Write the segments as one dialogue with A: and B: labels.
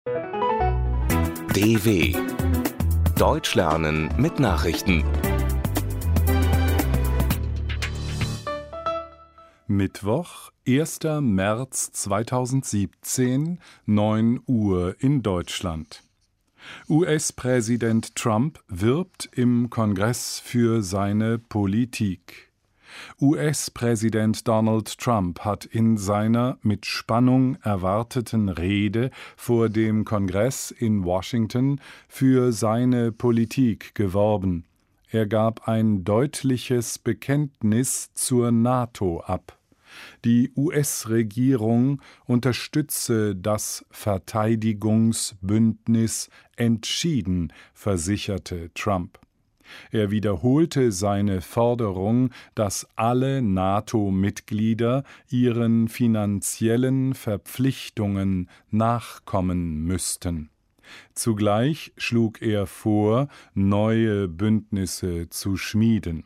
A: DW Deutsch lernen mit Nachrichten.
B: Mittwoch, 1. März 2017, 9 Uhr in Deutschland. US-Präsident Trump wirbt im Kongress für seine Politik. US-Präsident Donald Trump hat in seiner mit Spannung erwarteten Rede vor dem Kongress in Washington für seine Politik geworben. Er gab ein deutliches Bekenntnis zur NATO ab. Die US-Regierung unterstütze das Verteidigungsbündnis entschieden, versicherte Trump. Er wiederholte seine Forderung, dass alle NATO-Mitglieder ihren finanziellen Verpflichtungen nachkommen müssten. Zugleich schlug er vor, neue Bündnisse zu schmieden.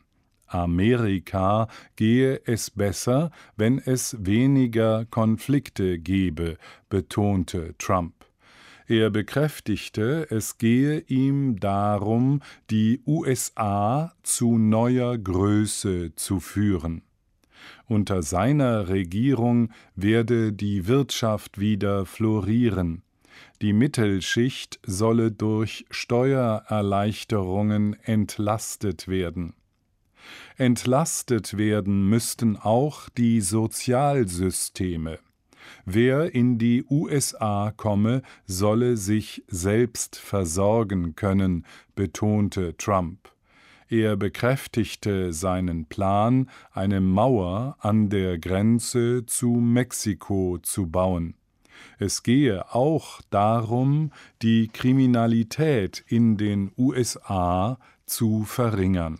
B: Amerika gehe es besser, wenn es weniger Konflikte gebe, betonte Trump. Er bekräftigte, es gehe ihm darum, die USA zu neuer Größe zu führen. Unter seiner Regierung werde die Wirtschaft wieder florieren. Die Mittelschicht solle durch Steuererleichterungen entlastet werden. Entlastet werden müssten auch die Sozialsysteme. Wer in die USA komme, solle sich selbst versorgen können, betonte Trump. Er bekräftigte seinen Plan, eine Mauer an der Grenze zu Mexiko zu bauen. Es gehe auch darum, die Kriminalität in den USA zu verringern.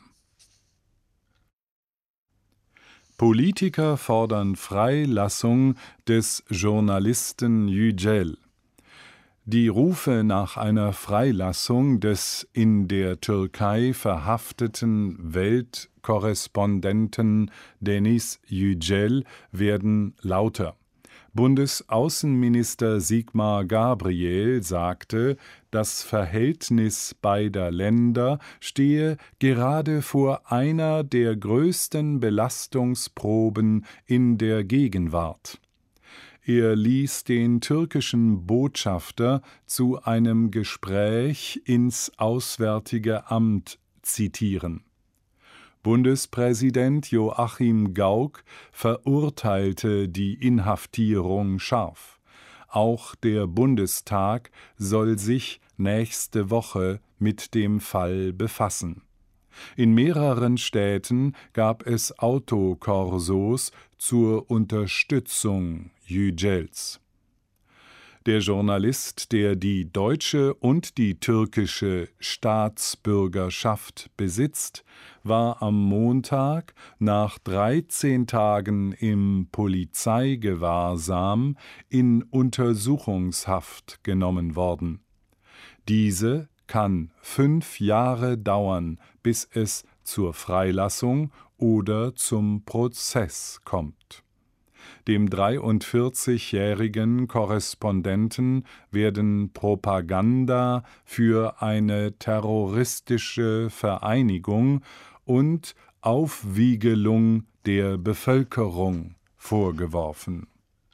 B: Politiker fordern Freilassung des Journalisten Yücel. Die Rufe nach einer Freilassung des in der Türkei verhafteten Weltkorrespondenten Deniz Yücel werden lauter. Bundesaußenminister Sigmar Gabriel sagte, das Verhältnis beider Länder stehe gerade vor einer der größten Belastungsproben in der Gegenwart. Er ließ den türkischen Botschafter zu einem Gespräch ins Auswärtige Amt zitieren. Bundespräsident Joachim Gauck verurteilte die Inhaftierung scharf. Auch der Bundestag soll sich nächste Woche mit dem Fall befassen. In mehreren Städten gab es Autokorsos zur Unterstützung Yücels. Der Journalist, der die deutsche und die türkische Staatsbürgerschaft besitzt, war am Montag nach 13 Tagen im Polizeigewahrsam in Untersuchungshaft genommen worden. Diese kann 5 Jahre dauern, bis es zur Freilassung oder zum Prozess kommt. Dem 43-jährigen Korrespondenten werden Propaganda für eine terroristische Vereinigung und Aufwiegelung der Bevölkerung vorgeworfen.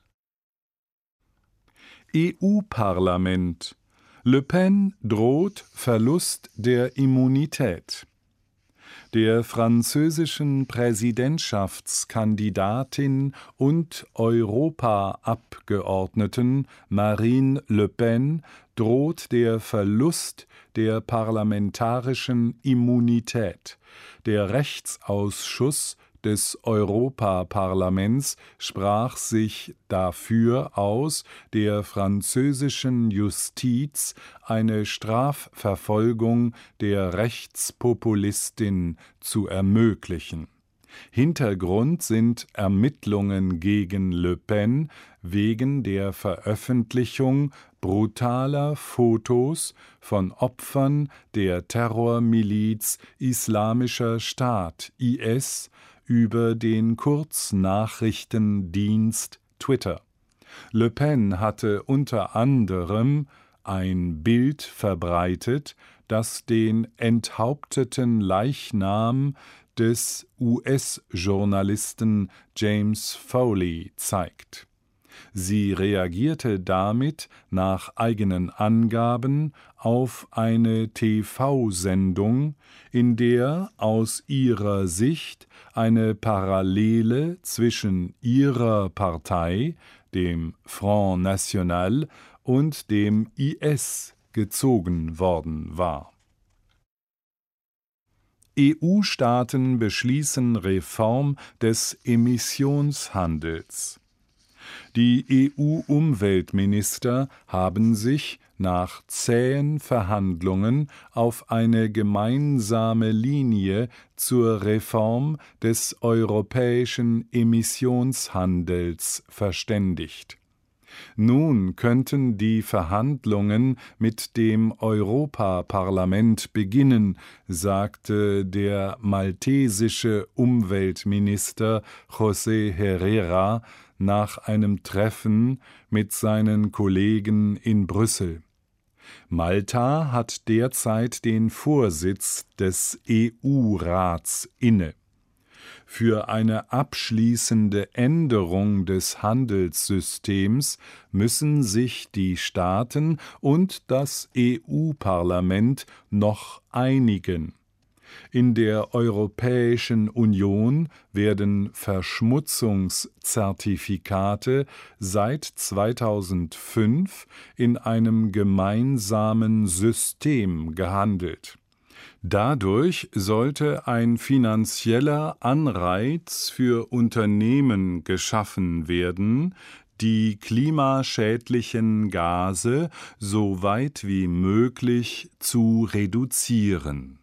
B: EU-Parlament: Le Pen droht Verlust der Immunität. Der französischen Präsidentschaftskandidatin und Europaabgeordneten Marine Le Pen droht der Verlust der parlamentarischen Immunität. Der Rechtsausschuss des Europaparlaments sprach sich dafür aus, der französischen Justiz eine Strafverfolgung der Rechtspopulistin zu ermöglichen. Hintergrund sind Ermittlungen gegen Le Pen wegen der Veröffentlichung brutaler Fotos von Opfern der Terrormiliz Islamischer Staat (IS) über den Kurznachrichtendienst Twitter. Le Pen hatte unter anderem ein Bild verbreitet, das den enthaupteten Leichnam des US-Journalisten James Foley zeigt. Sie reagierte damit nach eigenen Angaben auf eine TV-Sendung, in der aus ihrer Sicht eine Parallele zwischen ihrer Partei, dem Front National, und dem IS gezogen worden war. EU-Staaten beschließen Reform des Emissionshandels. Die EU-Umweltminister haben sich nach zähen Verhandlungen auf eine gemeinsame Linie zur Reform des europäischen Emissionshandels verständigt. Nun könnten die Verhandlungen mit dem Europaparlament beginnen, sagte der maltesische Umweltminister José Herrera nach einem Treffen mit seinen Kollegen in Brüssel. Malta hat derzeit den Vorsitz des EU-Rats inne. Für eine abschließende Änderung des Handelssystems müssen sich die Staaten und das EU-Parlament noch einigen. In der Europäischen Union werden Verschmutzungszertifikate seit 2005 in einem gemeinsamen System gehandelt. Dadurch sollte ein finanzieller Anreiz für Unternehmen geschaffen werden, die klimaschädlichen Gase so weit wie möglich zu reduzieren.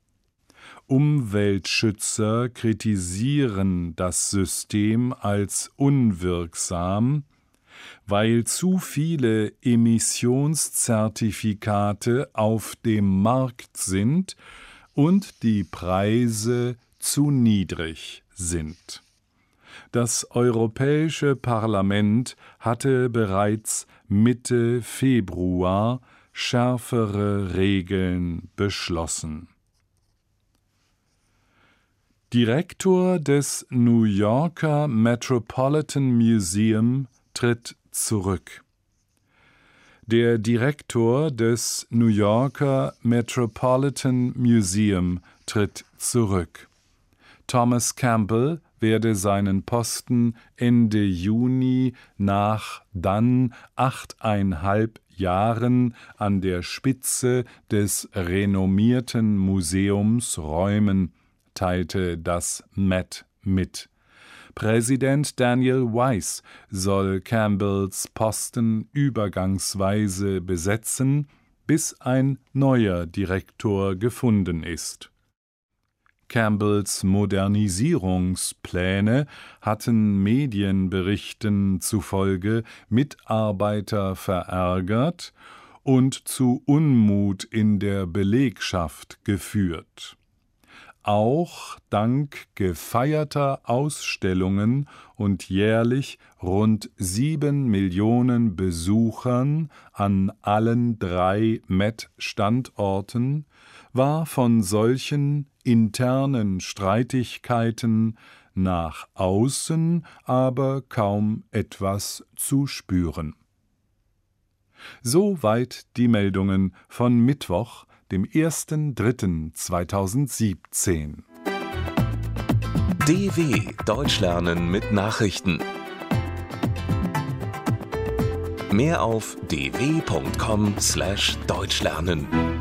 B: Umweltschützer kritisieren das System als unwirksam, weil zu viele Emissionszertifikate auf dem Markt sind und die Preise zu niedrig sind. Das Europäische Parlament hatte bereits Mitte Februar schärfere Regeln beschlossen. Direktor des New Yorker Metropolitan Museum tritt zurück. Der Direktor des New Yorker Metropolitan Museum tritt zurück. Thomas Campbell werde seinen Posten Ende Juni nach dann 8,5 Jahren an der Spitze des renommierten Museums räumen, teilte das Met mit. Präsident Daniel Weiss soll Campbells Posten übergangsweise besetzen, bis ein neuer Direktor gefunden ist. Campbells Modernisierungspläne hatten Medienberichten zufolge Mitarbeiter verärgert und zu Unmut in der Belegschaft geführt. Auch dank gefeierter Ausstellungen und jährlich rund 7 Millionen Besuchern an allen 3 Met-Standorten war von solchen internen Streitigkeiten nach außen aber kaum etwas zu spüren. Soweit die Meldungen von Mittwoch, dem 1.3.2017.
A: DW Deutsch lernen mit Nachrichten. Mehr auf dw.com/deutschlernen.